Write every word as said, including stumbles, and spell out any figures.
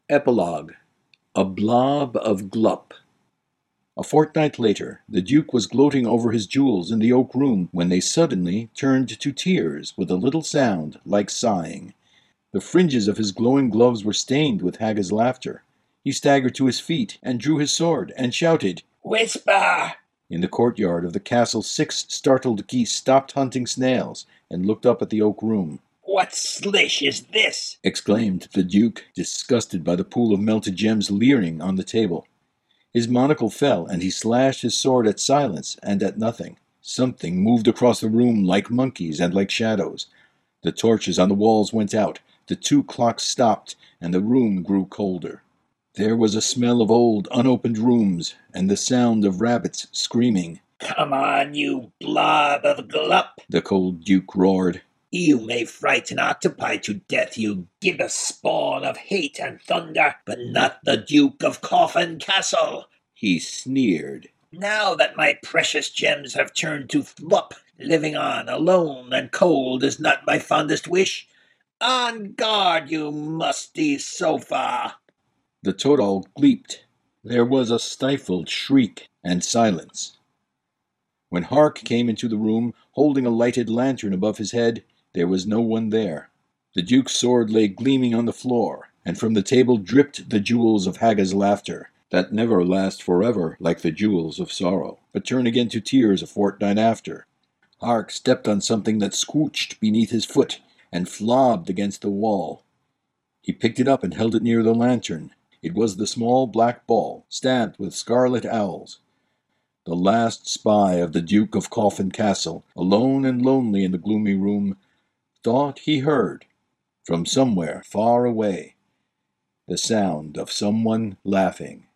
Epilogue. A Blob of Glup. A fortnight later, the Duke was gloating over his jewels in the oak room when they suddenly turned to tears with a little sound like sighing. The fringes of his glowing gloves were stained with Haga's laughter. He staggered to his feet and drew his sword and shouted, "Whisper!" In the courtyard of the castle, six startled geese stopped hunting snails and looked up at the oak room. "What slish is this?" exclaimed the Duke, disgusted by the pool of melted gems leering on the table. His monocle fell, and he slashed his sword at silence and at nothing. Something moved across the room like monkeys and like shadows. The torches on the walls went out, the two clocks stopped, and the room grew colder. There was a smell of old, unopened rooms, and the sound of rabbits screaming. "Come on, you blob of glup!" the cold Duke roared. "You may frighten octopi to death, you gibbous spawn of hate and thunder, but not the Duke of Coffin Castle!" He sneered. "Now that my precious gems have turned to thlup, living on alone and cold is not my fondest wish. On guard, you musty sofa!" The Todal gleeped. There was a stifled shriek and silence. When Hark came into the room, holding a lighted lantern above his head, there was no one there. The Duke's sword lay gleaming on the floor, and from the table dripped the jewels of Haga's laughter, that never last forever like the jewels of sorrow, but turn again to tears a fortnight after. Hark stepped on something that squooched beneath his foot and flobbed against the wall. He picked it up and held it near the lantern. It was the small black ball, stamped with scarlet owls. The last spy of the Duke of Coffin Castle, alone and lonely in the gloomy room, thought he heard, from somewhere far away, the sound of someone laughing.